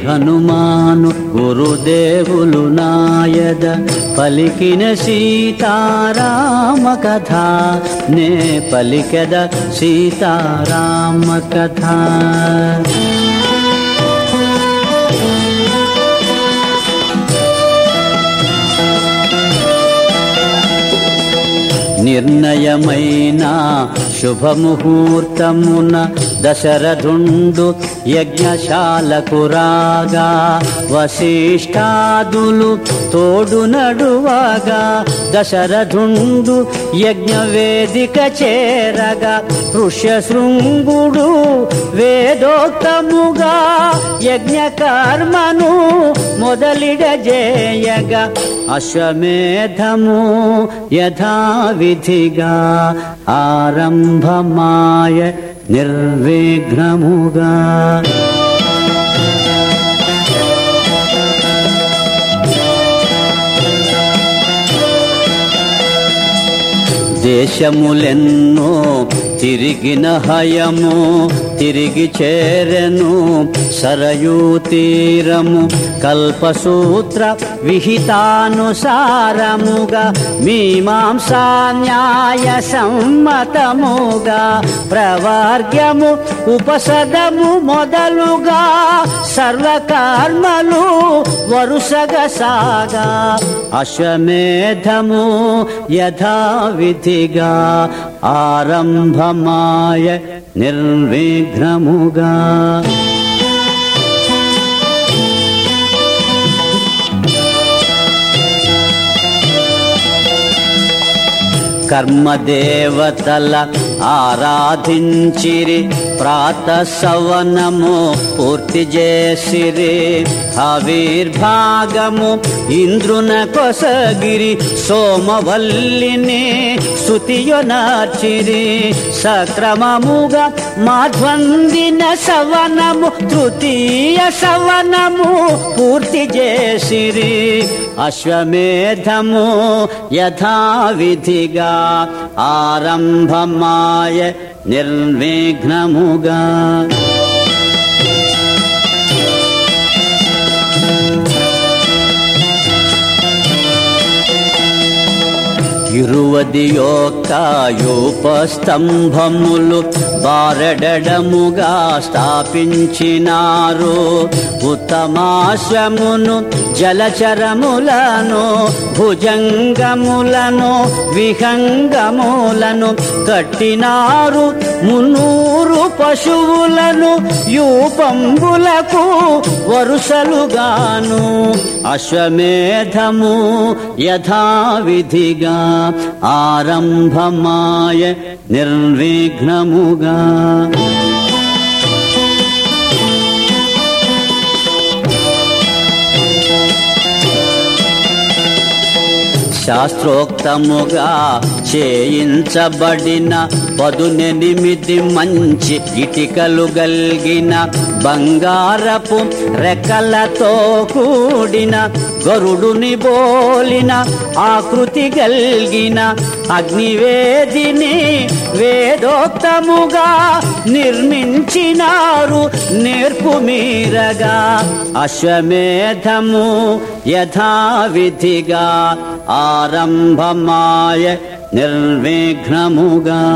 హనుమాను గురుదేవులు నాయద పలికిన సీతారామ కథ నే పలికెద సీతారామ కథ. నిర్ణయమైన శుభముహూర్తమున దశరథుండు యజ్ఞశాలకు రాగా వశిష్ఠాదులు తోడు నడువగా దశరథుండు యజ్ఞవేదిక చేరగా ఋష్యశృంగుడు వేదోక్తముగా యజ్ఞకర్మను మొదలిడజేయగా అశ్వమేధము యథావిధిగా ఆరంభమాయ నిర్విఘ్నముగా. దేశములెన్నో తిరిగిన హయము తిరిగి చేరెను సరయూ తీరము కల్పసూత్ర విహితానుసారముగా మీమాంసా న్యాయ సమ్మతముగా ప్రవర్గ్యము ఉపసదము మొదలుగా సర్వకర్మలు వరుసగా సాగా అశ్వమేధము యథావిధిగా ఆరంభమాయ నిర్విఘ్నముగా. కర్మదేవతల ఆరాధించిరి ప్రాతసవనము పూర్తి చేసిరి ఆవిర్భాగము ఇంద్రున కొసగిరి సోమవల్లిని స్తుతియొనార్చిరి సక్రమముగా మాధ్వందిన సవనము తృతీయ సవనము పూర్తి చేసిరి అశ్వమేధము యథావిధిగా ఆరంభమాయ నిర్విఘ్నముగా. ఇరువదియొక్క యూపస్తంభములు బారెడముగా స్థాపించినారు ఉత్తమాశ్వమును జలచరములను భుజంగములను విహంగములను కట్టినారు 300 పశువులను యూపంబులకు వరుసలుగాను అశ్వమేధము యథావిధిగా ఆరంభమాయ నిర్విఘ్నముగా. శాస్త్రోక్తముగా చేయించబడిన 18 మంచి ఇటికలు గల్గిన బంగారపు రెక్కలతో కూడిన గరుడుని బోలిన ఆకృతి గల్గిన అగ్నివేదిని వేదోక్తముగా నిర్మించినారు నేర్పు మీరగా అశ్వమేధము యథావిధిగా ఆరంభమాయ నిర్విఘ్నముగా.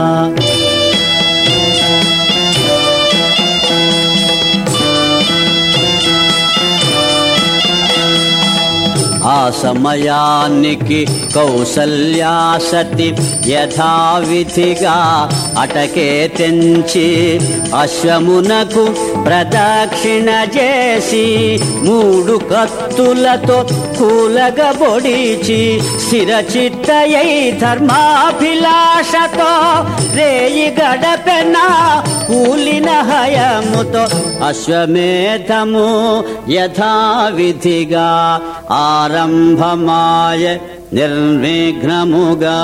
ఆ సమయానికి కౌసల్యాసతి యథావిధిగా అటకే తెంచి అశ్వమునకు ప్రదక్షిణ చేసి 3 కత్తులతో కూలగబొడిచి స్థిరచిత్తయై ధర్మాభిలాషతో రేయి గడపెన కూలిన హయముతో అశ్వమేధము యథావిధిగా ఆరంభమాయ నిర్విఘ్నముగా.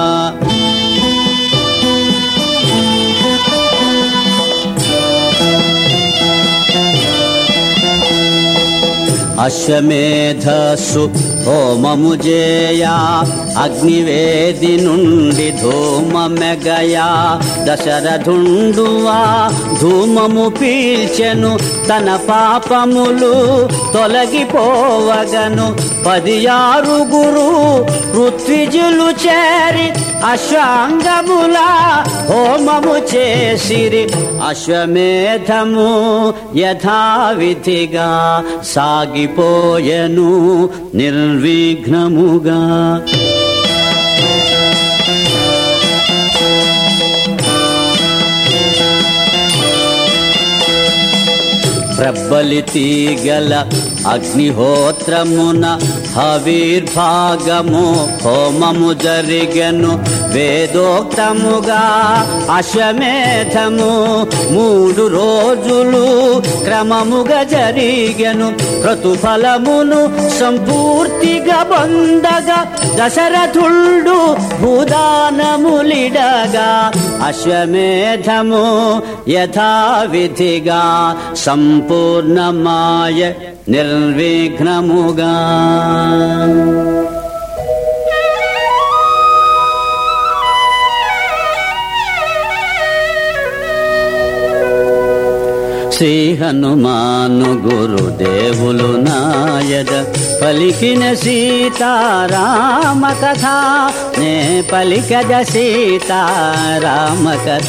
అశ్వమేధస్సు హోమము జేయ అగ్నివేది నుండి ధూమమెగయా దశరథుండువా ధూమము పీల్చెను తన పాపములు తొలగిపోవగను 16 ఋత్విజులు చేరి అశ్వాంగముల హోమము చేసిరి అశ్వమేధము యథావిధిగా సాగిపోయెను నిర్విఘ్నముగా. ప్రబలి తీగల అగ్నిహోత్రమున హవిర్భాగము హోమము జరిగెను వేదోక్తముగా అశ్వమేధము 3 రోజులు క్రమముగా జరిగెను క్రతుఫలమును సంపూర్తిగా పొందగా దశరథుడు భూదానములిడగా అశ్వమేధము యథావిధిగా సంపూర్ణమాయ నిర్విఘ్నముగా. శ్రీ హనుమాను గురుదేవులు నాయద పలికిన సీతారామ కథ నే పలికద సీతారామ కథ.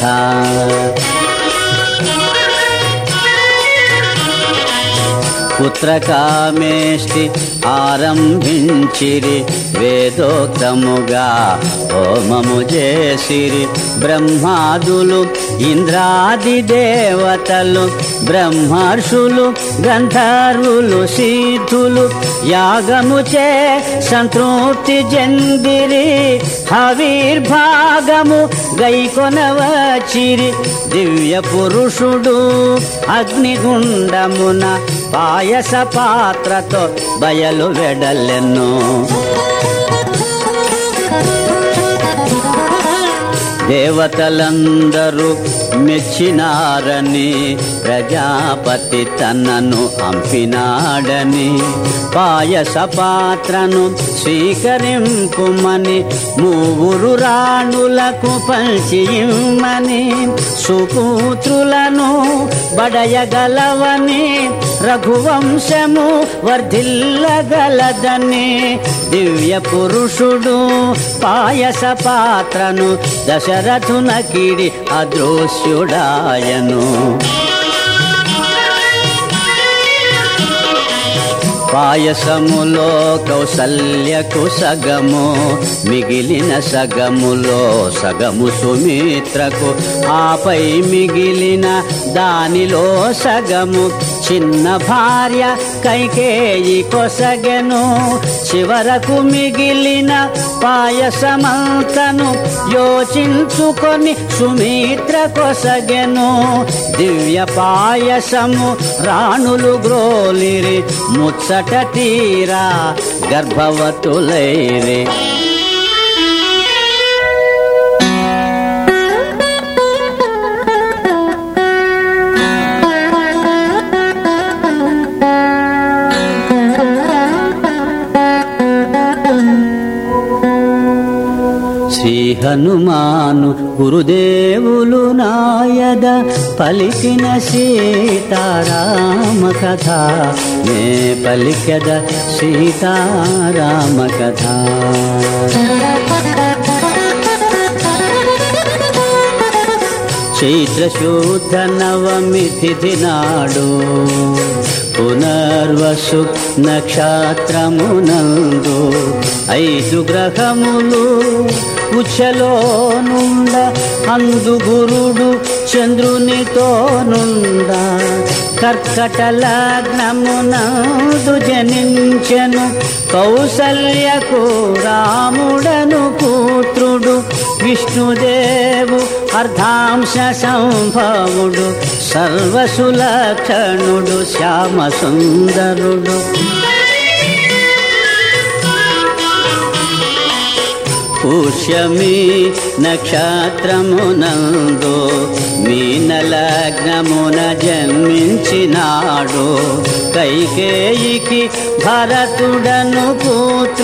పుత్రకామేష్టి ఆరంభించిరి వేదోక్తముగా హోమము చేసిరి బ్రహ్మాదులు ఇంద్రాది దేవతలు బ్రహ్మర్షులు గంధర్వులు సిద్ధులు యాగము చే సంతృప్తి చెందిరి హవిర్భాగము గైకొనవచిరి దివ్య పురుషుడు అగ్నిగుండమున పాయస పాత్రతో బయలు వెడలెను దేవతలందరూ మెచ్చినారని ప్రజాపతి తనను అంపినాడని పాయస పాత్రను స్వీకరింపుమని 3 రాణులకు పంచి ఇమ్మని సుపుత్రులను బడయగలవని రఘువంశము వర్ధిల్లగలదని దివ్య పురుషుడు పాయస పాత్రను దశరథునకిడి అదృశ్యుడాయను పాయసములో కౌసల్యకు సగము మిగిలిన సగములో సగము సుమిత్రకు ఆపై మిగిలిన దానిలో సగము చిన్న భార్య కైకేయి కొసగెను చివరకు మిగిలిన పాయసమంతను యోచించుకొని సుమిత్ర కొసగెను దివ్య పాయసము రాణులు గ్రోలిరి ముచ్చట తీరా గర్భవతులైరి శ్రీ హనుమాను గురుదేవులు నాయద పలికిన సీతారామ కథ నే పలికద సీతారామ కథ. చైత్రశుద్ధ నవమి తిథి నాడు పునర్వసు నక్షత్రమునందు 5 గ్రహములు ఉచ్చలో నుండ అందు గురుడు చంద్రునితో నుండ కర్కట లగ్నమునందు జనించెను కౌసల్యకు రాముడను పుత్రుడు విష్ణుదేవు అర్ధాంశ సంభవుడు సర్వసులక్షణుడు శ్యామ సుందరుడు పుష్యమి నక్షత్రమునందు మీనలగ్నమున జన్మించినాడు. కైకేయికి భరతుడను పుత్రుడు